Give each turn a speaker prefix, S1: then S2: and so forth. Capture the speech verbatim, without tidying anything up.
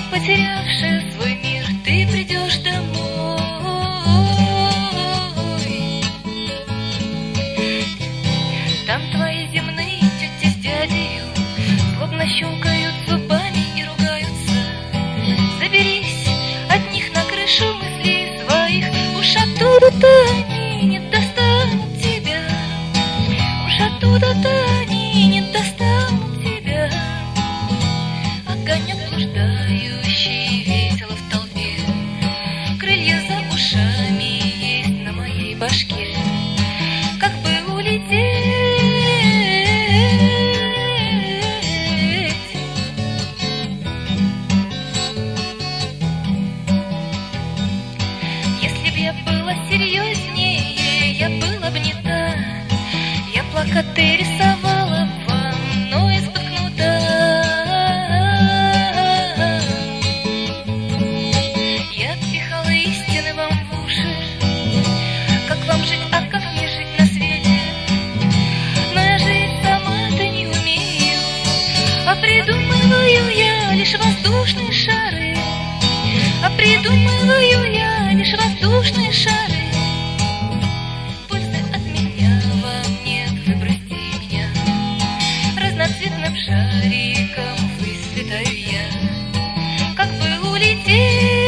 S1: потерявшая свой мир, ты придешь домой. Там твои земные тети с дядею злобно щелкают зубами и ругаются. Заберись от них на крышу мыслей своих, уж оттуда-то они не достанут тебя, уж оттуда-то они не достанут тебя. Огонек блуждающий весело в толпе, крылья за ушами есть на моей башке. Как бы улететь, если б я была серьезнее, я была б не та. Я плакаты рисовала вам, но из-под кнута. Я пихала истины вам в уши, как вам жить, а как мне жить на свете. Но я жить сама-то не умею, а придумываю я лишь воздушные шары, а придумываю я лишь воздушные шары. Пользы от меня вам нет, выбросьте меня, разноцветным шариком высветаю я. Как бы улететь,